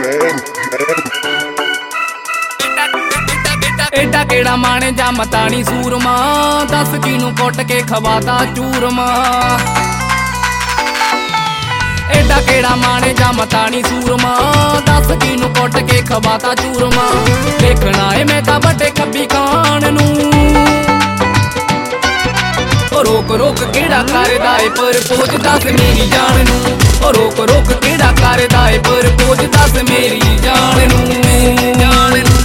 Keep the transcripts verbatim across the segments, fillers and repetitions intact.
एडा केड़ा माने जा मतानी सूरमा, दस किनू कुट के खवाता चूरमा। एडा केड़ा माने जा मतानी सूरमा, दस किनू कुट के खवाता चूरमा। देखना है मैं तां बड़े खब्बी खान नू, रोक रोक केड़ा करदा है पर पोज दस मेरी जान नू। रोक रोक केड़ा करदा है पर पोज दस मेरी जान नू, मेरी जान नू।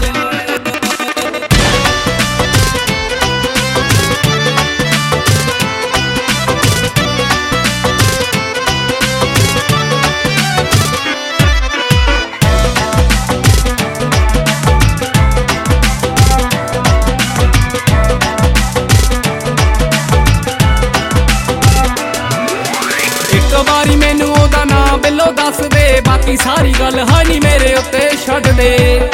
वारी मैनू ओदा नाम बिल्लो दस दे, बाकी सारी गल है नी मेरे उत्ते छड्ड दे।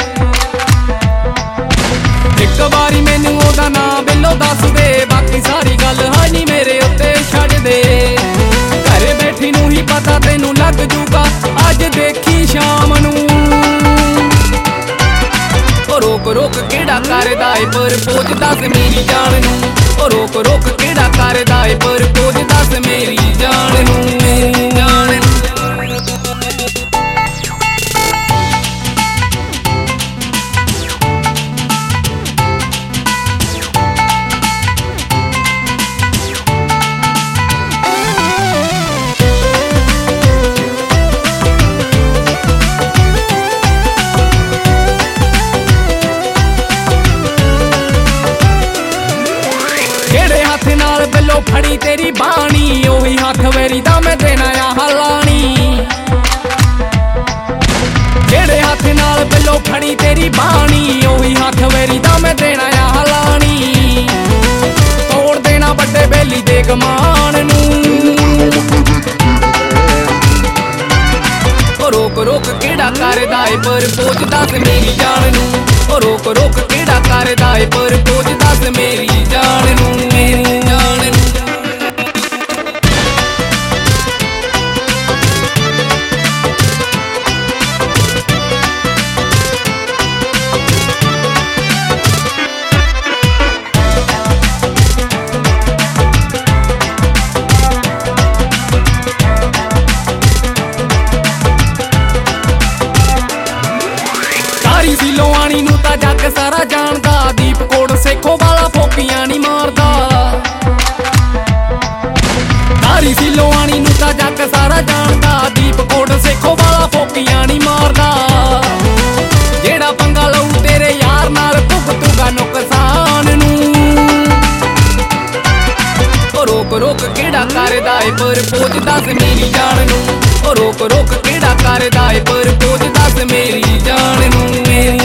एक बारी मैनू ओदा नाम बिल्लो दस दे, बाकी सारी गल है नी मेरे उत्ते छड्ड दे। घरे बैठी नू ही पता तेनू लग जूगा, अज देखी शाम नू। रोक रोक केड़ा करदा है पर पोज दस मेरी जान नू। रोक रोक केड़ा करदा है पर पोज दस मेरी जान नू, मेरी जान नू। बिल्लो फड़ी तेरी बाणी, ओही हाथ वेरी दा मैं देना आ हलानी। जेड़े हाथ नाल बिल्लो फड़ी तेरी बाणी, ओही हाथ वेरी दा मैं देना आ हलानी। तोड़ देना बड़े बेली दे गमान नू। रोक रोक केड़ा करदा है पर पोज दस मेरी जान नू। रोक रोक केड़ा करदा है पर पोज दस मेरी जान नू, मेरी जान नू। लोआनी नू तां जग सारा जानदा, दीप कोट सेखो वाला फोकियां नी मारदा। तारी सी लोआनी नू तां जग सारा जानदा, दीप कोट सेखो वाला फोकियां नी मारदा। जेड़ा पंगा लऊ तेरे यार नाल भुगतूगा नुकसान नू। रोक रोक केड़ा करदा है पर पोज दस मेरी जान नू। रोक रोक केड़ा करदा है पर पोज दस मेरी जान नू, मेरी